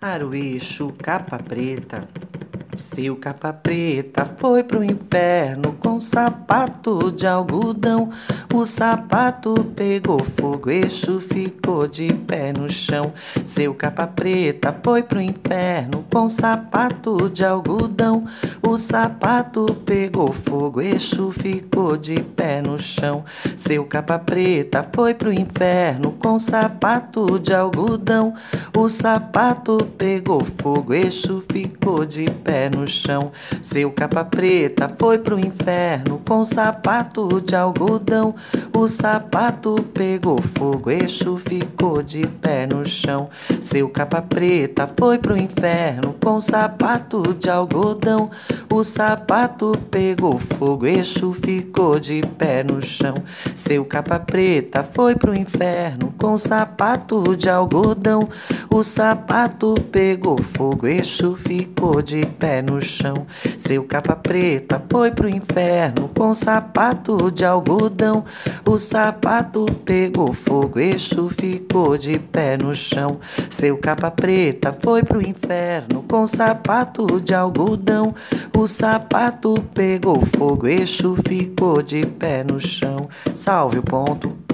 Para o eixo capa preta. Seu capa preta foi pro inferno com sapato de algodão. O sapato pegou fogo, eixo ficou de pé no chão. Seu capa preta foi pro inferno com sapato de algodão. O sapato pegou fogo, eixo ficou de pé no chão. Seu capa preta foi pro inferno com sapato de algodão. O sapato pegou fogo, eixo ficou de pé no chão. Seu capa preta foi pro inferno com sapato de algodão. O sapato pegou fogo, eixo ficou de pé no chão. Seu capa preta foi pro inferno com sapato de algodão. O sapato pegou fogo, eixo ficou de pé no chão. Seu capa preta foi pro inferno com sapato de algodão. O sapato pegou fogo, eixo ficou de pé no chão. Seu capa preta foi pro inferno com sapato de algodão. O sapato pegou fogo, eixo ficou de pé no chão. Seu capa preta foi pro inferno com sapato de algodão. O sapato pegou fogo, eixo ficou de pé no chão. Salve o ponto.